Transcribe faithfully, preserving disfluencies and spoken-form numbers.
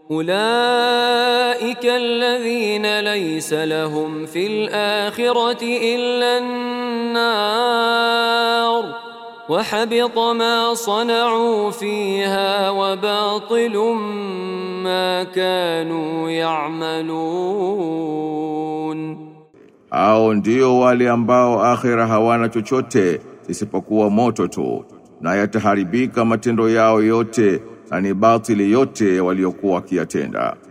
أولئك الذين ليس لهم في الآخرة إلا النار وحبط ما صنعوا فيها وباطل ما كانوا يعملون. Hao ndio wale ambao akhira hawana chochote isipokuwa moto tu, na yataharibika matendo yao yote na ni batili yote waliokuwa wakiyatenda.